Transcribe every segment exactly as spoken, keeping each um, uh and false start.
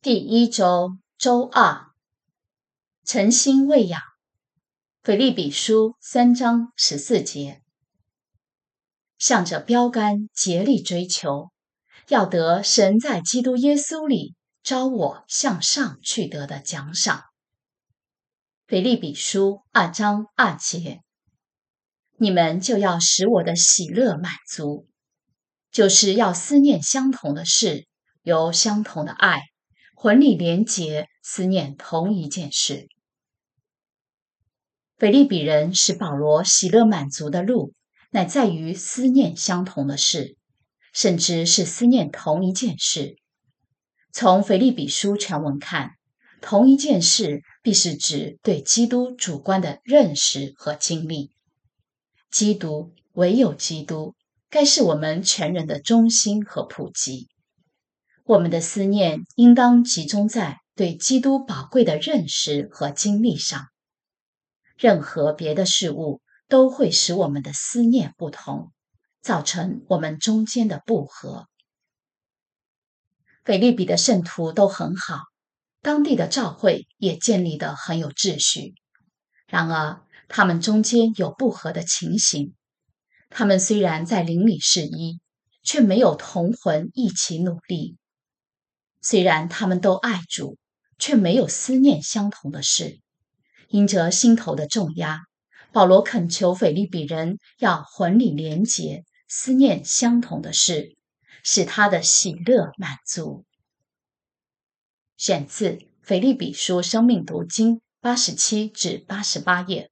第一周周二，诚心喂养。腓立比书三章十四节，向着标杆竭力追求，要得神在基督耶稣里召我向上去得的奖赏。腓立比书二章二节，你们就要使我的喜乐满足，就是要思念相同的事，有相同的爱，魂里连结，思念同一件事。腓立比人使保罗喜乐满足的路，乃在于思念相同的事，甚至是思念同一件事。从腓立比书全文看，同一件事必是指对基督主观的认识和经历。基督，唯有基督，该是我们全人的中心和普及。我们的思念应当集中在对基督宝贵的认识和经历上。任何别的事物都会使我们的思念不同，造成我们中间的不和。腓立比的圣徒都很好，当地的教会也建立得很有秩序。然而，他们中间有不和的情形。他们虽然在灵里是一，却没有同魂一起努力。虽然他们都爱主，却没有思念相同的事。因着心头的重压，保罗恳求腓立比人要魂里连结，思念相同的事，使他的喜乐满足。选自腓立比书生命读经八十七至八十八页。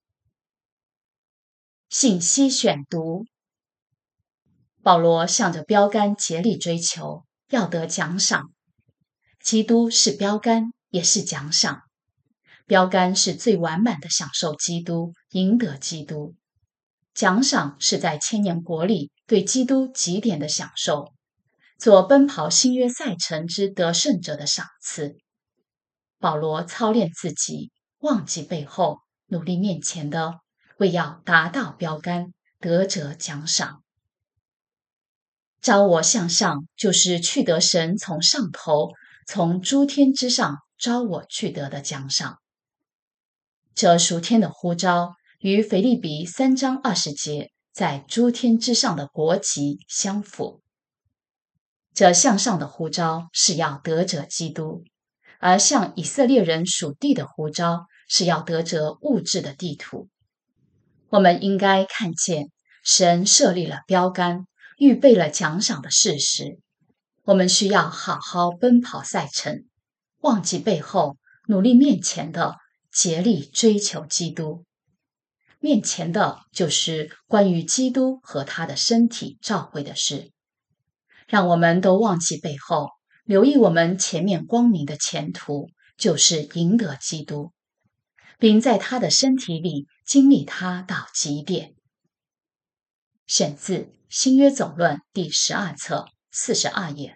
信息选读：保罗向着标杆竭力追求，要得奖赏。基督是标杆，也是奖赏。标杆是最完满的享受基督，赢得基督。奖赏是在千年国里对基督极点的享受，做奔跑新约赛程之得胜者的赏赐。保罗操练自己，忘记背后，努力面前的，为要达到标杆，得着奖赏。召我向上，就是去得神从上头，从诸天之上召我去得的奖赏。这属天的呼召与腓立比三章二十节在诸天之上的国籍相符。这向上的呼召是要得着基督，而向以色列人属地的呼召是要得着物质的地土。我们应该看见神设立了标杆，预备了奖赏的事实。我们需要好好奔跑赛程，忘记背后，努力面前的，竭力追求基督。面前的就是关于基督和他的身体召会的事。让我们都忘记背后，留意我们前面光明的前途，就是赢得基督，并在他的身体里经历他到极点。选自新约总论第十二册四十二页。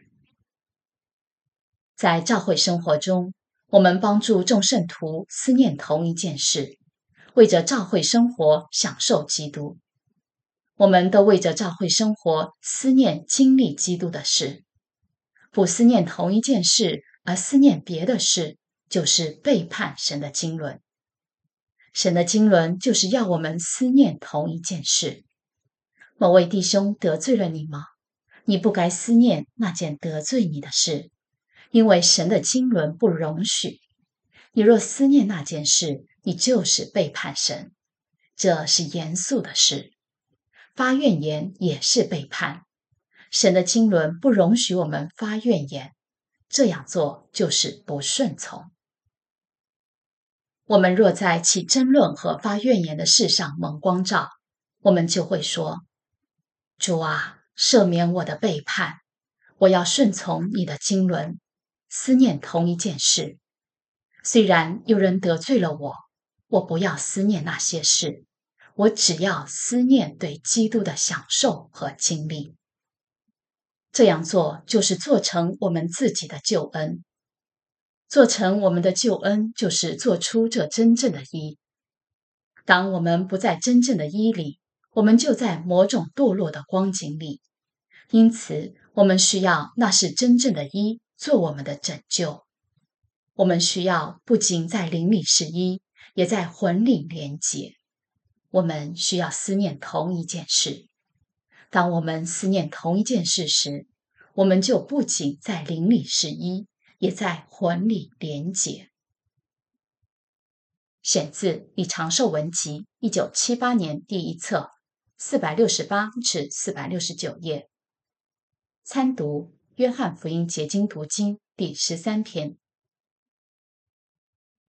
在教会生活中，我们帮助众圣徒思念同一件事，为着教会生活享受基督。我们都为着教会生活思念经历基督的事。不思念同一件事，而思念别的事，就是背叛神的经纶。神的经纶就是要我们思念同一件事。某位弟兄得罪了你吗？你不该思念那件得罪你的事，因为神的经纶不容许。你若思念那件事，你就是背叛神，这是严肃的事。发怨言也是背叛，神的经纶不容许我们发怨言，这样做就是不顺从。我们若在起争论和发怨言的事上蒙光照，我们就会说：主啊，赦免我的背叛，我要顺从你的经纶，思念同一件事。虽然有人得罪了我，我不要思念那些事，我只要思念对基督的享受和经历。这样做就是做成我们自己的救恩。做成我们的救恩，就是做出这真正的义。当我们不在真正的义里，我们就在某种堕落的光景里。因此，我们需要那是真正的义做我们的拯救， 我们需要不仅在灵里是一，也在魂里连结。我们需要思念同一件事。当我们思念同一件事时，我们就不仅在灵里是一，也在魂里连结。选自《李长寿文集》，一九七八年第一册，四百六十八至四百六十九页。参读《约翰福音结经读经》第十三篇。